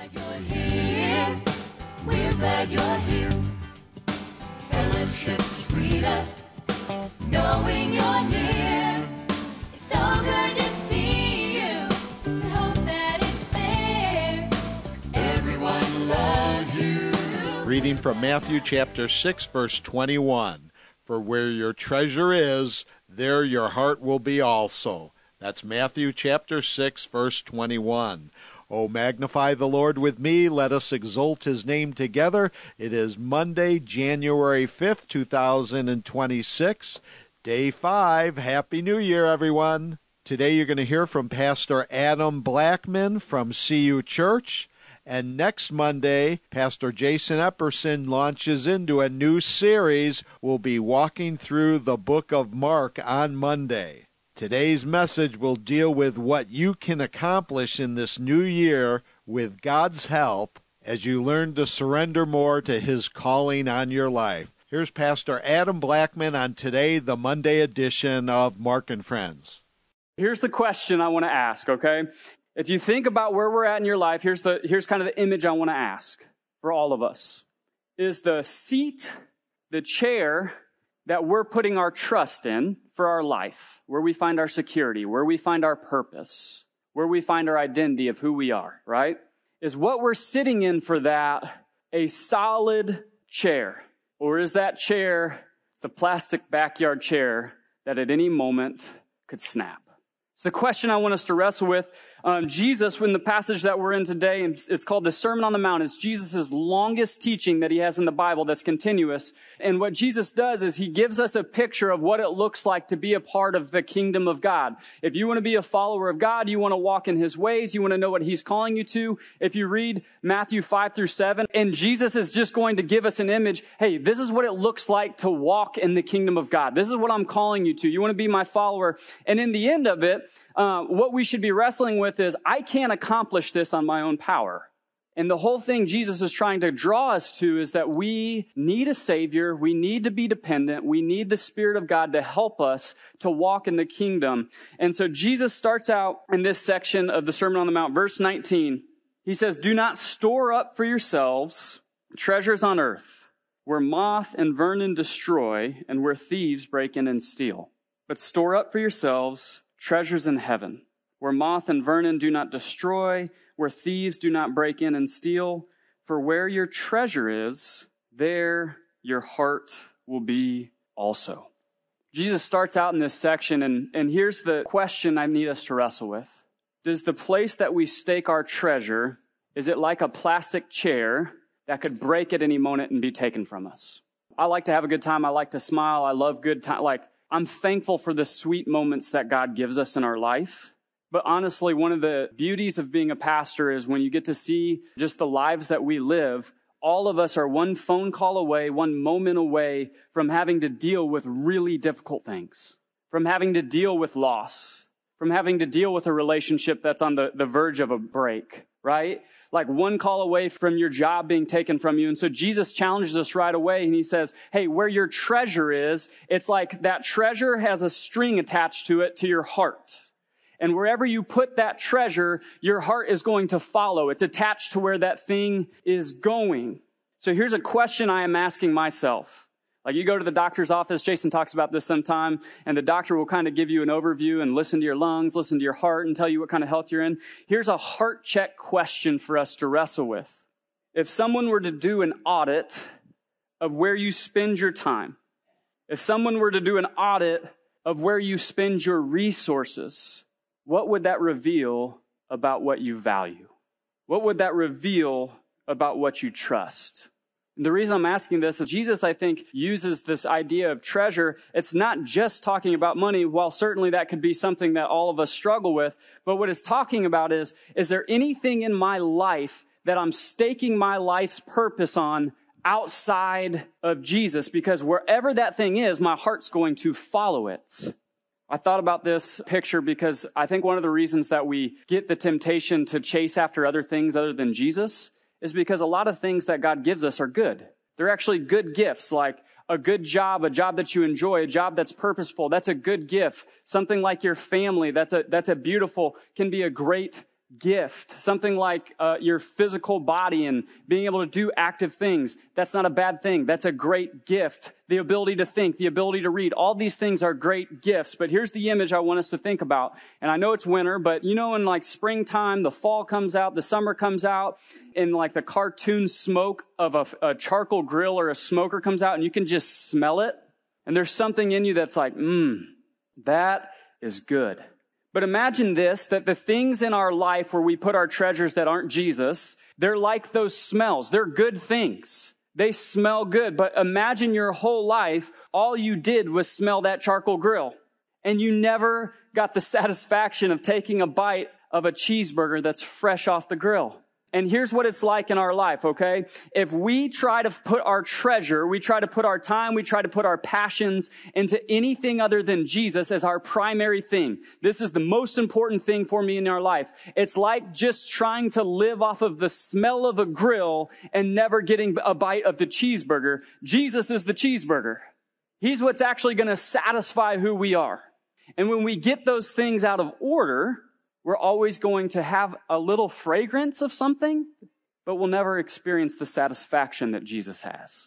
We're glad you're here. Fellowship sweeter, knowing you're near. It's so good to see you. We hope that it's clear. Everyone loves you. Reading from Matthew chapter 6, verse 21. For where your treasure is, there your heart will be also. That's Matthew chapter 6, verse 21. Oh, magnify the Lord with me. Let us exalt his name together. It is Monday, January 5th, 2026, day 5. Happy New Year, everyone. Today you're going to hear from Pastor Adam Blackman from CU Church. And next Monday, Pastor Jason Epperson launches into a new series. We'll be walking through the book of Mark on Monday. Today's message will deal with what you can accomplish in this new year with God's help as you learn to surrender more to his calling on your life. Here's Pastor Adam Blackman on today, the Monday edition of Mark and Friends. Here's the question I want to ask, okay? If you think about where we're at in your life, here's kind of the image I want to ask for all of us. Is the seat, the chair that we're putting our trust in for our life, where we find our security, where we find our purpose, where we find our identity of who we are, right? Is what we're sitting in for that a solid chair? Or is that chair the plastic backyard chair that at any moment could snap? It's the question I want us to wrestle with. Jesus, in the passage that we're in today, it's called the Sermon on the Mount. It's Jesus' longest teaching that he has in the Bible that's continuous. And what Jesus does is he gives us a picture of what it looks like to be a part of the kingdom of God. If you want to be a follower of God, you want to walk in his ways, you want to know what he's calling you to. If you read Matthew 5 through 7, and Jesus is just going to give us an image. Hey, this is what it looks like to walk in the kingdom of God. This is what I'm calling you to. You want to be my follower. And in the end of it, what we should be wrestling with is, I can't accomplish this on my own power. And the whole thing Jesus is trying to draw us to is that we need a Savior. We need to be dependent. We need the Spirit of God to help us to walk in the kingdom. And so Jesus starts out in this section of the Sermon on the Mount, verse 19. He says, do not store up for yourselves treasures on earth, where moth and vermin destroy and where thieves break in and steal. But store up for yourselves treasures in heaven, where moth and vermin do not destroy, where thieves do not break in and steal. For where your treasure is, there your heart will be also. Jesus starts out in this section, and here's the question I need us to wrestle with. Does the place that we stake our treasure, is it like a plastic chair that could break at any moment and be taken from us? I like to have a good time. I like to smile. I love good time. I'm thankful for the sweet moments that God gives us in our life. But honestly, one of the beauties of being a pastor is when you get to see just the lives that we live, all of us are one phone call away, one moment away from having to deal with really difficult things, from having to deal with loss, from having to deal with a relationship that's on the verge of a break, right? Like one call away from your job being taken from you. And so Jesus challenges us right away and he says, hey, where your treasure is, it's like that treasure has a string attached to it to your heart. And wherever you put that treasure, your heart is going to follow. It's attached to where that thing is going. So here's a question I am asking myself. Like you go to the doctor's office, Jason talks about this sometime, and the doctor will kind of give you an overview and listen to your lungs, listen to your heart, and tell you what kind of health you're in. Here's a heart check question for us to wrestle with. If someone were to do an audit of where you spend your time, if someone were to do an audit of where you spend your resources, what would that reveal about what you value? What would that reveal about what you trust? The reason I'm asking this is Jesus, I think, uses this idea of treasure. It's not just talking about money, while certainly that could be something that all of us struggle with. But what it's talking about is there anything in my life that I'm staking my life's purpose on outside of Jesus? Because wherever that thing is, my heart's going to follow it. I thought about this picture because I think one of the reasons that we get the temptation to chase after other things other than Jesus is because a lot of things that God gives us are good. They're actually good gifts, like a good job, a job that you enjoy, a job that's purposeful. That's a good gift. Something like your family, that's a beautiful, can be a great gift, something like your physical body and being able to do active things. That's not a bad thing. That's a great gift. The ability to think, the ability to read, all these things are great gifts. But here's the image I want us to think about. And I know it's winter, but you know, in like springtime, the fall comes out, the summer comes out, and like the cartoon smoke of a charcoal grill or a smoker comes out, and you can just smell it. And there's something in you that's like, that is good. But imagine this, that the things in our life where we put our treasures that aren't Jesus, they're like those smells. They're good things. They smell good. But imagine your whole life, all you did was smell that charcoal grill. And you never got the satisfaction of taking a bite of a cheeseburger that's fresh off the grill. And here's what it's like in our life, okay? If we try to put our treasure, we try to put our time, we try to put our passions into anything other than Jesus as our primary thing. This is the most important thing for me in our life. It's like just trying to live off of the smell of a grill and never getting a bite of the cheeseburger. Jesus is the cheeseburger. He's what's actually going to satisfy who we are. And when we get those things out of order, we're always going to have a little fragrance of something, but we'll never experience the satisfaction that Jesus has.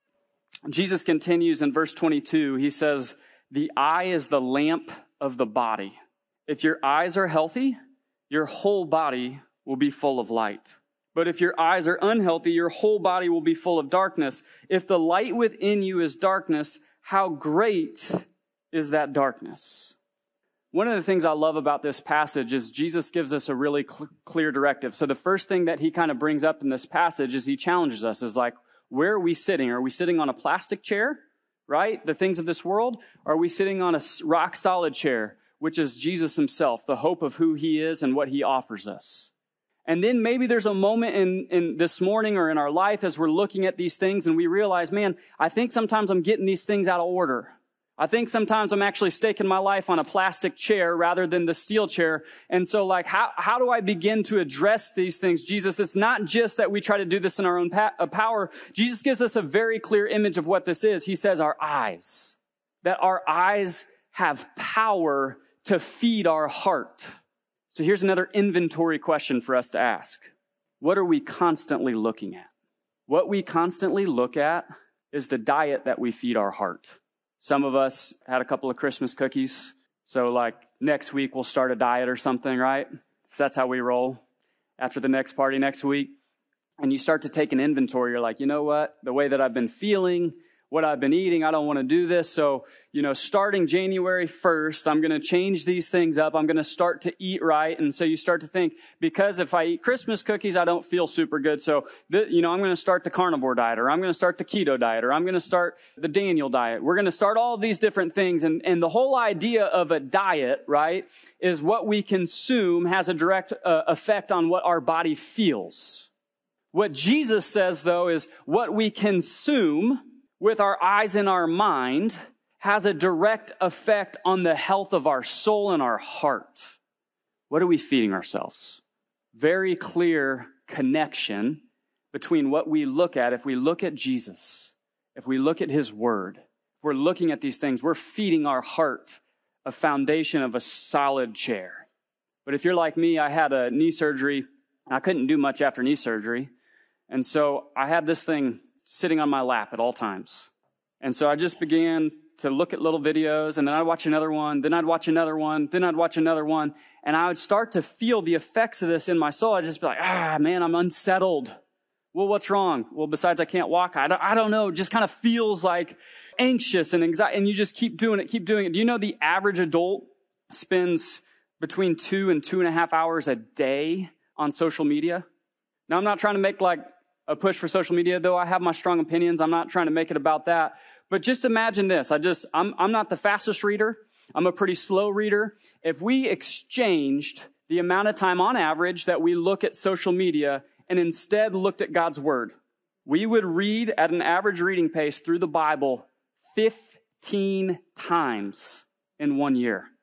Jesus continues in verse 22. He says, the eye is the lamp of the body. If your eyes are healthy, your whole body will be full of light. But if your eyes are unhealthy, your whole body will be full of darkness. If the light within you is darkness, how great is that darkness? One of the things I love about this passage is Jesus gives us a really clear directive. So the first thing that he kind of brings up in this passage is he challenges us, is like, where are we sitting? Are we sitting on a plastic chair, right? The things of this world? Or are we sitting on a rock solid chair, which is Jesus himself, the hope of who he is and what he offers us? And then maybe there's a moment in this morning or in our life as we're looking at these things and we realize, man, I think sometimes I'm getting these things out of order. I think sometimes I'm actually staking my life on a plastic chair rather than the steel chair. And so like, how do I begin to address these things? Jesus, it's not just that we try to do this in our own power. Jesus gives us a very clear image of what this is. He says our eyes, that our eyes have power to feed our heart. So here's another inventory question for us to ask. What are we constantly looking at? What we constantly look at is the diet that we feed our heart. Some of us had a couple of Christmas cookies. So like next week we'll start a diet or something, right? So that's how we roll after the next party next week. And you start to take an inventory. You're like, you know what? The way that I've been feeling, what I've been eating, I don't want to do this. So, starting January 1st, I'm going to change these things up. I'm going to start to eat right. And so you start to think, because if I eat Christmas cookies, I don't feel super good. So, I'm going to start the carnivore diet, or I'm going to start the keto diet, or I'm going to start the Daniel diet. We're going to start all of these different things. And the whole idea of a diet, right, is what we consume has a direct effect on what our body feels. What Jesus says, though, is what we consume with our eyes and our mind has a direct effect on the health of our soul and our heart. What are we feeding ourselves? Very clear connection between what we look at. If we look at Jesus, if we look at his word, if we're looking at these things, we're feeding our heart a foundation of a solid chair. But if you're like me, I had a knee surgery. I couldn't do much after knee surgery. And so I had this thing sitting on my lap at all times. And so I just began to look at little videos, and then I'd watch another one, then I'd watch another one, then I'd watch another one, and I would start to feel the effects of this in my soul. I'd just be like, man, I'm unsettled. Well, what's wrong? Well, besides I can't walk, I don't know. It just kind of feels like anxious and anxiety, and you just keep doing it. Do you know the average adult spends between 2 and 2.5 hours a day on social media? Now, I'm not trying to make like a push for social media, though I have my strong opinions. I'm not trying to make it about that. But just imagine this. I'm not the fastest reader. I'm a pretty slow reader. If we exchanged the amount of time on average that we look at social media and instead looked at God's word, we would read at an average reading pace through the Bible 15 times in 1 year.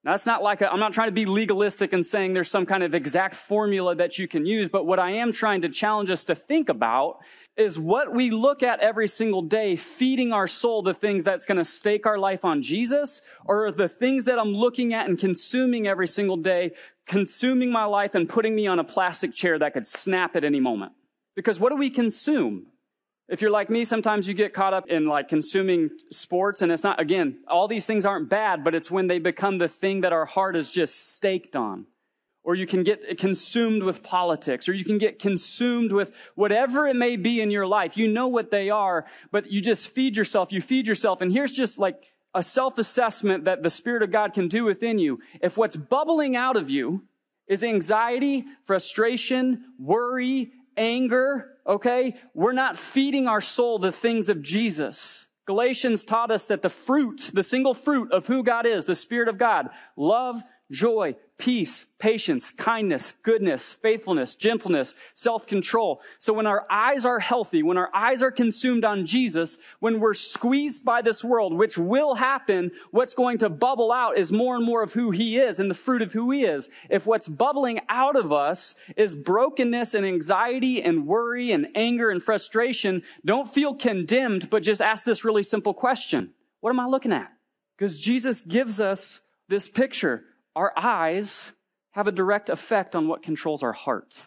Now, that's not like I'm not trying to be legalistic and saying there's some kind of exact formula that you can use, but what I am trying to challenge us to think about is what we look at every single day, feeding our soul the things that's going to stake our life on Jesus, or the things that I'm looking at and consuming every single day, consuming my life and putting me on a plastic chair that could snap at any moment. Because what do we consume? If you're like me, sometimes you get caught up in like consuming sports, and it's not, again, all these things aren't bad, but it's when they become the thing that our heart is just staked on. Or you can get consumed with politics, or you can get consumed with whatever it may be in your life. You know what they are, but you just feed yourself, and here's just like a self-assessment that the Spirit of God can do within you. If what's bubbling out of you is anxiety, frustration, worry, anger, okay, we're not feeding our soul the things of Jesus. Galatians taught us that the single fruit of who God is, the Spirit of God, love, joy, peace, patience, kindness, goodness, faithfulness, gentleness, self-control. So when our eyes are healthy, when our eyes are consumed on Jesus, when we're squeezed by this world, which will happen, what's going to bubble out is more and more of who He is and the fruit of who He is. If what's bubbling out of us is brokenness and anxiety and worry and anger and frustration, don't feel condemned, but just ask this really simple question. What am I looking at? Because Jesus gives us this picture. Our eyes have a direct effect on what controls our heart.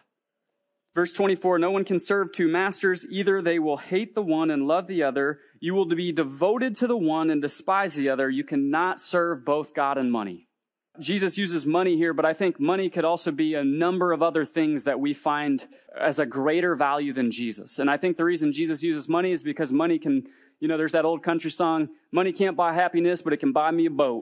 Verse 24, no one can serve two masters. Either they will hate the one and love the other. You will be devoted to the one and despise the other. You cannot serve both God and money. Jesus uses money here, but I think money could also be a number of other things that we find as a greater value than Jesus. And I think the reason Jesus uses money is because money can, there's that old country song, money can't buy happiness, but it can buy me a boat.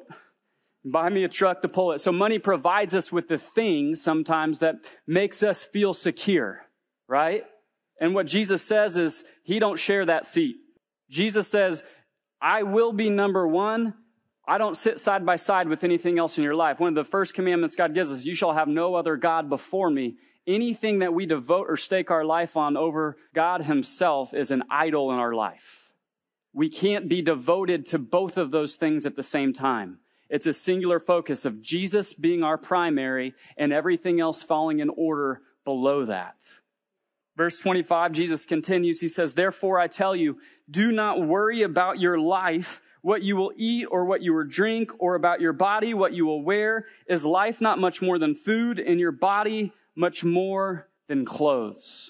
Buy me a truck to pull it. So money provides us with the things sometimes that makes us feel secure, right? And what Jesus says is He don't share that seat. Jesus says, I will be number one. I don't sit side by side with anything else in your life. One of the first commandments God gives us, you shall have no other God before me. Anything that we devote or stake our life on over God Himself is an idol in our life. We can't be devoted to both of those things at the same time. It's a singular focus of Jesus being our primary and everything else falling in order below that. Verse 25, Jesus continues. He says, therefore I tell you, do not worry about your life, what you will eat or what you will drink, or about your body, what you will wear. Is life not much more than food, and your body much more than clothes?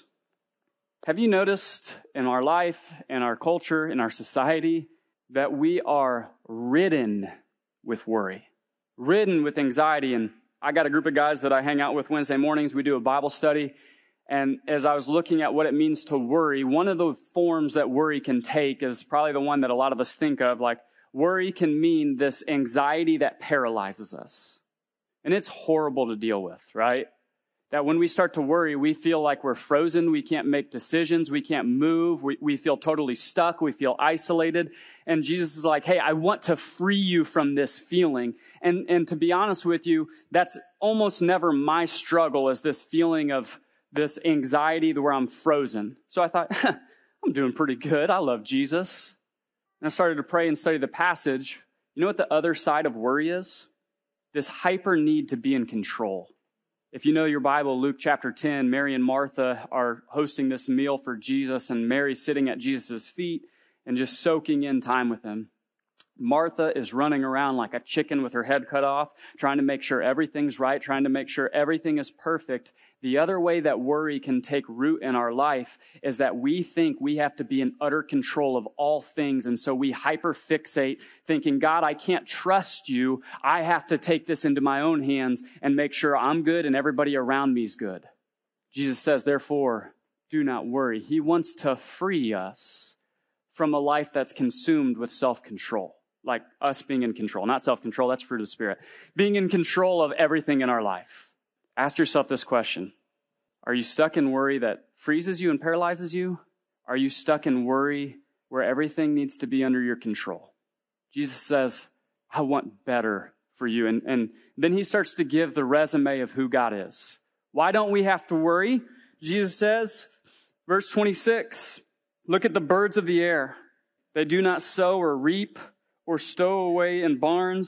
Have you noticed in our life, in our culture, in our society, that we are ridden with worry, ridden with anxiety? And I got a group of guys that I hang out with Wednesday mornings. We do a Bible study. And as I was looking at what it means to worry, one of the forms that worry can take is probably the one that a lot of us think of. Like, worry can mean this anxiety that paralyzes us. And it's horrible to deal with, right? That when we start to worry, we feel like we're frozen. We can't make decisions. We can't move. We feel totally stuck. We feel isolated. And Jesus is like, hey, I want to free you from this feeling. And to be honest with you, that's almost never my struggle, is this feeling of this anxiety where I'm frozen. So I thought, I'm doing pretty good. I love Jesus. And I started to pray and study the passage. You know what the other side of worry is? This hyper need to be in control. If you know your Bible, Luke chapter 10, Mary and Martha are hosting this meal for Jesus, and Mary's sitting at Jesus' feet and just soaking in time with Him. Martha is running around like a chicken with her head cut off, trying to make sure everything's right, trying to make sure everything is perfect. The other way that worry can take root in our life is that we think we have to be in utter control of all things. And so we hyperfixate, thinking, God, I can't trust you. I have to take this into my own hands and make sure I'm good and everybody around me is good. Jesus says, therefore, do not worry. He wants to free us from a life that's consumed with self-control. Like us being in control, not self-control, that's fruit of the Spirit. Being in control of everything in our life. Ask yourself this question. Are you stuck in worry that freezes you and paralyzes you? Are you stuck in worry where everything needs to be under your control? Jesus says, I want better for you. And then He starts to give the resume of who God is. Why don't we have to worry? Jesus says, verse 26, look at the birds of the air. They do not sow or reap or stow away in barns,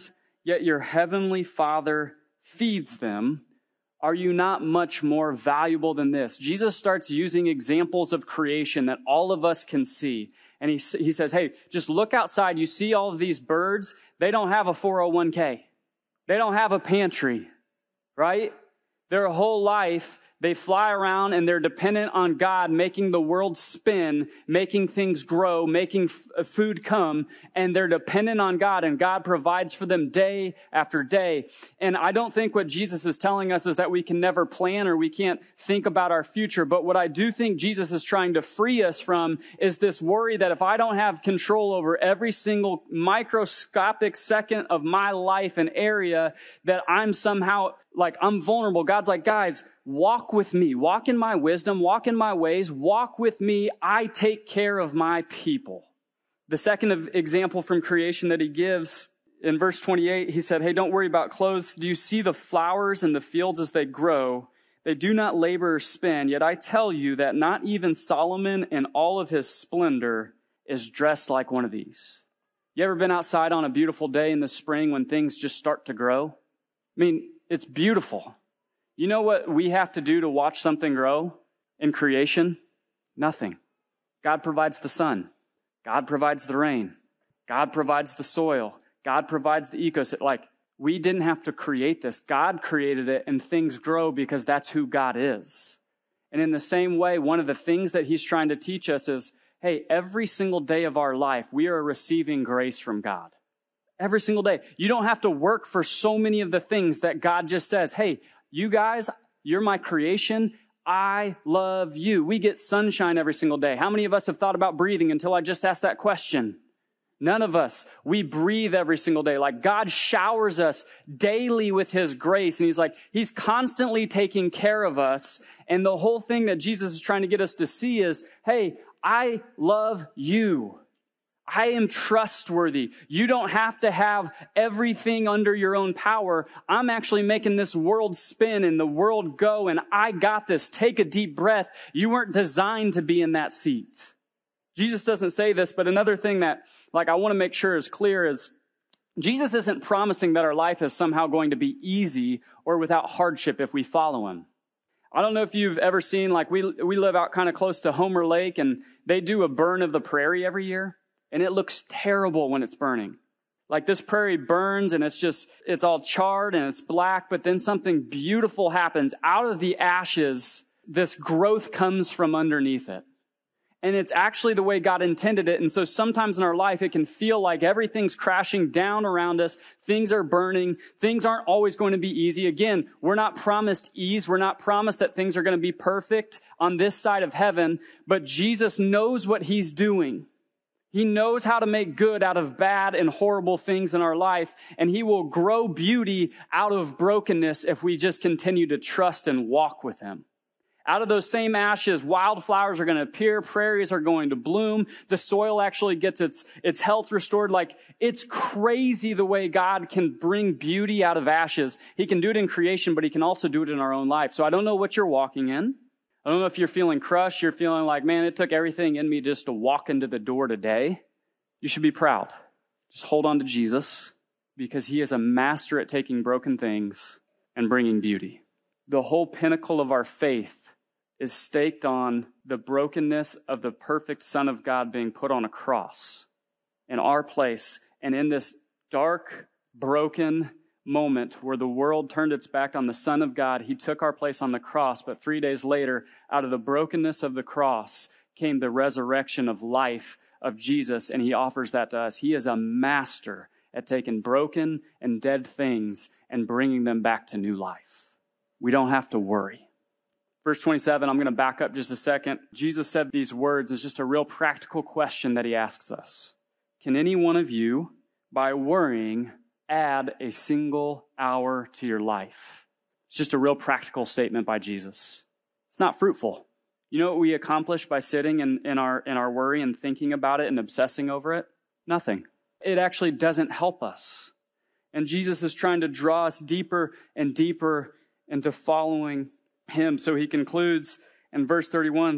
yet your heavenly Father feeds them. Are you not much more valuable than this? Jesus starts using examples of creation that all of us can see. And he says, hey, just look outside. You see all of these birds? They don't have a 401k. They don't have a pantry, right? Their whole life, they fly around and they're dependent on God making the world spin, making things grow, making food come, and they're dependent on God, and God provides for them day after day. And I don't think what Jesus is telling us is that we can never plan or we can't think about our future, but what I do think Jesus is trying to free us from is this worry that if I don't have control over every single microscopic second of my life and area, that I'm somehow like I'm vulnerable. God's like, guys, walk with me. Walk in my wisdom. Walk in my ways. Walk with me. I take care of my people. The second example from creation that he gives in verse 28, he said, hey, don't worry about clothes. Do you see the flowers in the fields as they grow? They do not labor or spin. Yet I tell you that not even Solomon in all of his splendor is dressed like one of these. You ever been outside on a beautiful day in the spring when things just start to grow? I mean, it's beautiful. You know what we have to do to watch something grow in creation? Nothing. God provides the sun. God provides the rain. God provides the soil. God provides the ecosystem. Like, we didn't have to create this. God created it, and things grow because that's who God is. And in the same way, one of the things that he's trying to teach us is, hey, every single day of our life, we are receiving grace from God. Every single day. You don't have to work for so many of the things that God just says, hey, you guys, you're my creation. I love you. We get sunshine every single day. How many of us have thought about breathing until I just asked that question? None of us. We breathe every single day. Like God showers us daily with his grace. And he's like, he's constantly taking care of us. And the whole thing that Jesus is trying to get us to see is, hey, I love you. I am trustworthy. You don't have to have everything under your own power. I'm actually making this world spin and the world go, and I got this. Take a deep breath. You weren't designed to be in that seat. Jesus doesn't say this, but another thing that I want to make sure is clear is Jesus isn't promising that our life is somehow going to be easy or without hardship if we follow him. I don't know if you've ever seen, we live out kind of close to Homer Lake, and they do a burn of the prairie every year. And it looks terrible when it's burning. Like this prairie burns and it's all charred and it's black, but then something beautiful happens. Out of the ashes, this growth comes from underneath it. And it's actually the way God intended it. And so sometimes in our life, it can feel like everything's crashing down around us. Things are burning. Things aren't always going to be easy. Again, we're not promised ease. We're not promised that things are going to be perfect on this side of heaven. But Jesus knows what he's doing. He knows how to make good out of bad and horrible things in our life, and he will grow beauty out of brokenness if we just continue to trust and walk with him. Out of those same ashes, wildflowers are going to appear, prairies are going to bloom, the soil actually gets its health restored. Like, it's crazy the way God can bring beauty out of ashes. He can do it in creation, but he can also do it in our own life. So I don't know what you're walking in. I don't know if you're feeling crushed. You're feeling like, man, it took everything in me just to walk into the door today. You should be proud. Just hold on to Jesus because he is a master at taking broken things and bringing beauty. The whole pinnacle of our faith is staked on the brokenness of the perfect Son of God being put on a cross in our place. And in this dark, broken moment where the world turned its back on the Son of God, he took our place on the cross. But 3 days later, out of the brokenness of the cross came the resurrection of life of Jesus, and he offers that to us. He is a master at taking broken and dead things and bringing them back to new life. We don't have to worry. Verse 27, I'm going to back up just a second. Jesus said these words as just a real practical question that he asks us. Can any one of you, by worrying, add a single hour to your life? It's just a real practical statement by Jesus. It's not fruitful. You know what we accomplish by sitting in our worry and thinking about it and obsessing over it? Nothing. It actually doesn't help us. And Jesus is trying to draw us deeper and deeper into following him. So he concludes in verse 31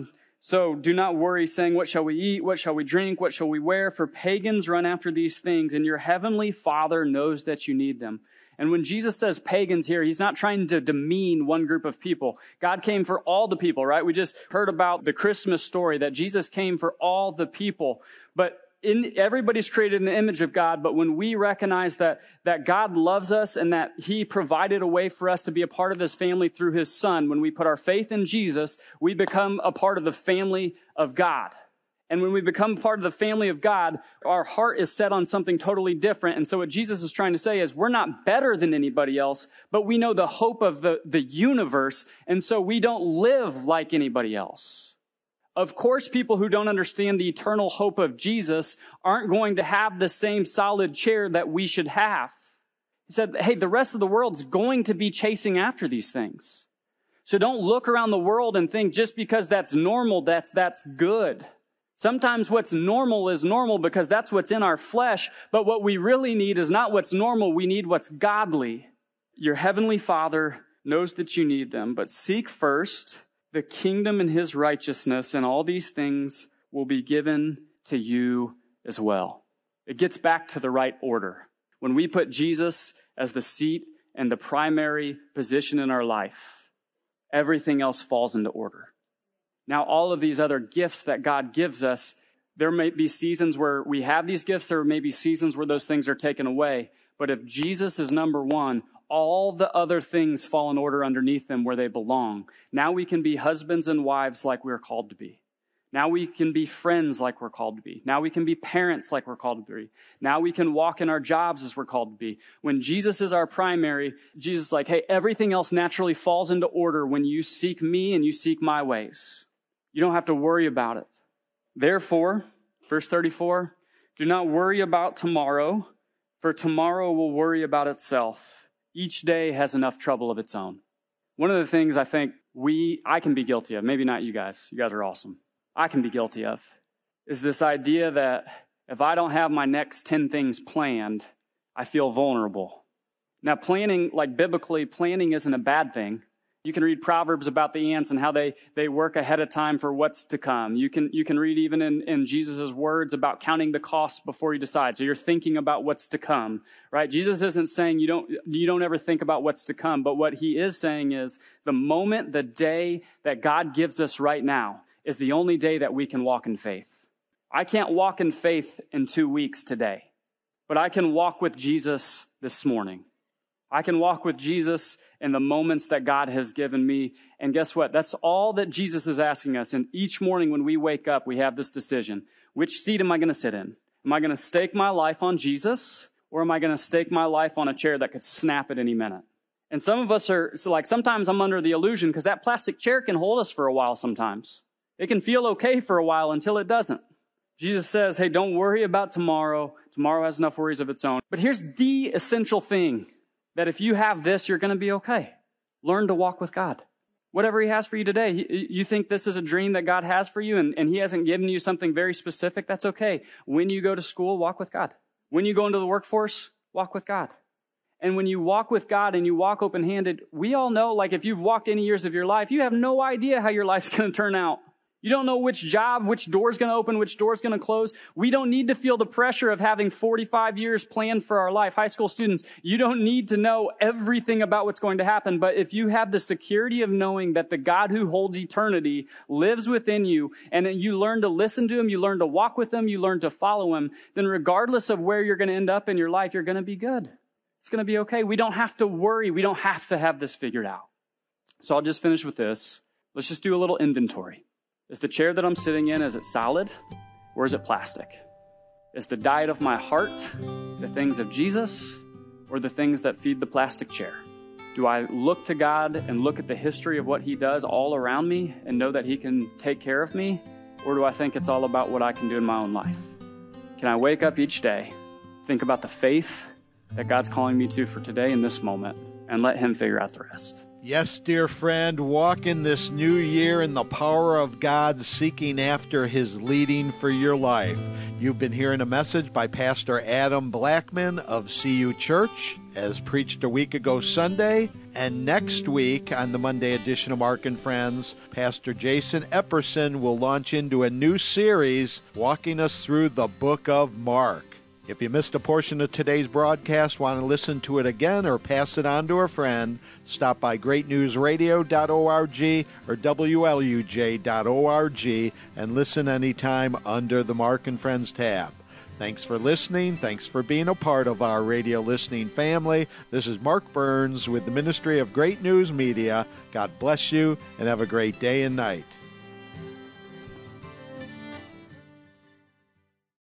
So do not worry, saying, what shall we eat? What shall we drink? What shall we wear? For pagans run after these things, and your heavenly Father knows that you need them. And when Jesus says pagans here, he's not trying to demean one group of people. God came for all the people, right? We just heard about the Christmas story that Jesus came for all the people. But everybody's created in the image of God, but when we recognize that God loves us and that he provided a way for us to be a part of this family through his son, when we put our faith in Jesus, we become a part of the family of God. And when we become part of the family of God, our heart is set on something totally different. And so what Jesus is trying to say is we're not better than anybody else, but we know the hope of the universe. And so we don't live like anybody else. Of course, people who don't understand the eternal hope of Jesus aren't going to have the same solid chair that we should have. He said, hey, the rest of the world's going to be chasing after these things. So don't look around the world and think just because that's normal, that's good. Sometimes what's normal is normal because that's what's in our flesh, but what we really need is not what's normal, we need what's godly. Your heavenly Father knows that you need them, but seek first the kingdom and his righteousness, and all these things will be given to you as well. It gets back to the right order. When we put Jesus as the seat and the primary position in our life, everything else falls into order. Now, all of these other gifts that God gives us, there may be seasons where we have these gifts, there may be seasons where those things are taken away. But if Jesus is number one, all the other things fall in order underneath them where they belong. Now we can be husbands and wives like we're called to be. Now we can be friends like we're called to be. Now we can be parents like we're called to be. Now we can walk in our jobs as we're called to be. When Jesus is our primary, Jesus is like, hey, everything else naturally falls into order when you seek me and you seek my ways. You don't have to worry about it. Therefore, verse 34, do not worry about tomorrow, for tomorrow will worry about itself. Each day has enough trouble of its own. One of the things I think I can be guilty of, maybe not you guys are awesome, I can be guilty of, is this idea that if I don't have my next 10 things planned, I feel vulnerable. Now planning, like biblically, planning isn't a bad thing. You can read Proverbs about the ants and how they work ahead of time for what's to come. You can read even in Jesus' words about counting the costs before you decide. So you're thinking about what's to come, right? Jesus isn't saying you don't ever think about what's to come, but what he is saying is the moment, the day that God gives us right now is the only day that we can walk in faith. I can't walk in faith in 2 weeks today, but I can walk with Jesus this morning. I can walk with Jesus in the moments that God has given me. And guess what? That's all that Jesus is asking us. And each morning when we wake up, we have this decision. Which seat am I going to sit in? Am I going to stake my life on Jesus? Or am I going to stake my life on a chair that could snap at any minute? And some of us sometimes I'm under the illusion because that plastic chair can hold us for a while sometimes. It can feel okay for a while until it doesn't. Jesus says, hey, don't worry about tomorrow. Tomorrow has enough worries of its own. But here's the essential thing. That if you have this, you're going to be okay. Learn to walk with God. Whatever he has for you today, you think this is a dream that God has for you and he hasn't given you something very specific, that's okay. When you go to school, walk with God. When you go into the workforce, walk with God. And when you walk with God and you walk open-handed, we all know, like if you've walked any years of your life, you have no idea how your life's going to turn out. You don't know which door's going to open, which door's going to close. We don't need to feel the pressure of having 45 years planned for our life. High school students, you don't need to know everything about what's going to happen. But if you have the security of knowing that the God who holds eternity lives within you, and then you learn to listen to him, you learn to walk with him, you learn to follow him, then regardless of where you're going to end up in your life, you're going to be good. It's going to be okay. We don't have to worry. We don't have to have this figured out. So I'll just finish with this. Let's just do a little inventory. Is the chair that I'm sitting in, is it solid or is it plastic? Is the diet of my heart the things of Jesus or the things that feed the plastic chair? Do I look to God and look at the history of what he does all around me and know that he can take care of me? Or do I think it's all about what I can do in my own life? Can I wake up each day, think about the faith that God's calling me to for today in this moment, and let him figure out the rest? Yes, dear friend, walk in this new year in the power of God, seeking after His leading for your life. You've been hearing a message by Pastor Adam Blackman of CU Church, as preached a week ago Sunday. And next week, on the Monday edition of Mark and Friends, Pastor Jason Epperson will launch into a new series, walking us through the book of Mark. If you missed a portion of today's broadcast, want to listen to it again or pass it on to a friend, stop by greatnewsradio.org or WLUJ.org and listen anytime under the Mark and Friends tab. Thanks for listening. Thanks for being a part of our radio listening family. This is Mark Burns with the Ministry of Great News Media. God bless you and have a great day and night.